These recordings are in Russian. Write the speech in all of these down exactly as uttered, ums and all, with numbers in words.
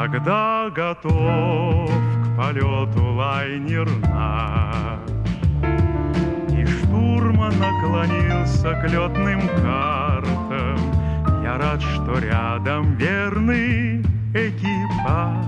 Когда готов к полету лайнер наш, и штурман наклонился к летным картам, я рад, что рядом верный экипаж.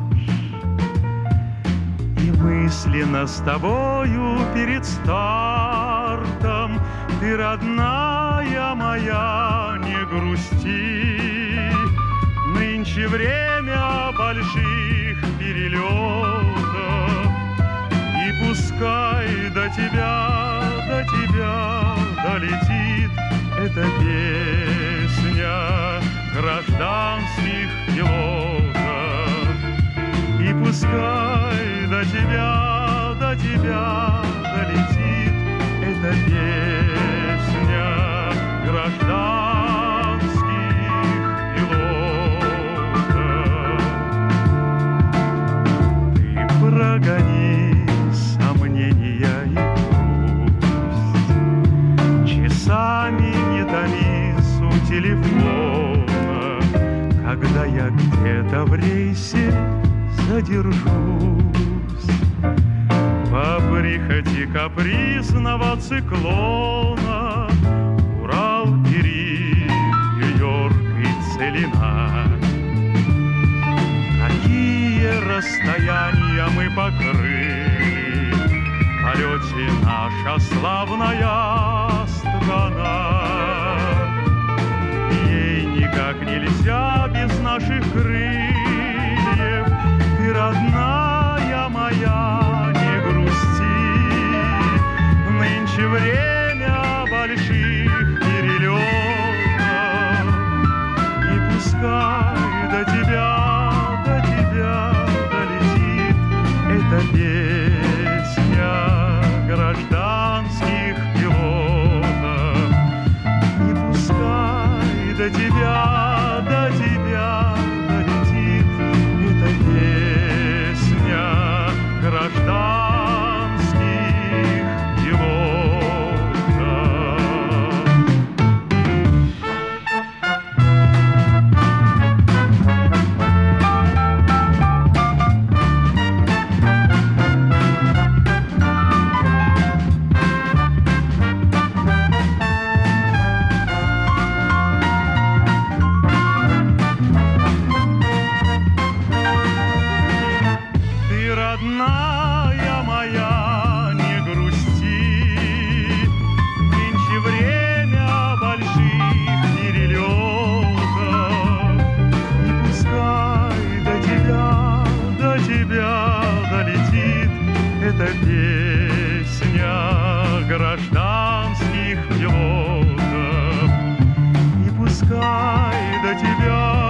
И мысленно с тобою перед стартом ты, родная моя, не грусти. Нынче время больших перелетов, и пускай до тебя, до тебя долетит эта песня гражданских пилотов. И пускай до тебя, до тебя долетит эта песня гражданских пилотов. Ты прогони сомнения и грусть, часами не томись у телефона, когда я где-то в рейсе задержусь. По прихоти капризного циклона Урал, Кирилл, Нью-Йорк и Целина. Какие расстояния мы покрыли в полете наша славная страна. Ей никак нельзя без наших крыльев. Ты, родная моя, не грусти. Нынче время больших перелетов, и пускай до тебя, до тебя долетит эта песня гражданских пилотов. И пускай до тебя, до тебя долетит эта песня гражданских пилотов. Ты, родная моя, не грусти. Нынче время больших перелетов, и пускай до тебя, до тебя долетит эта песня гражданских пилотов. И пускай до тебя,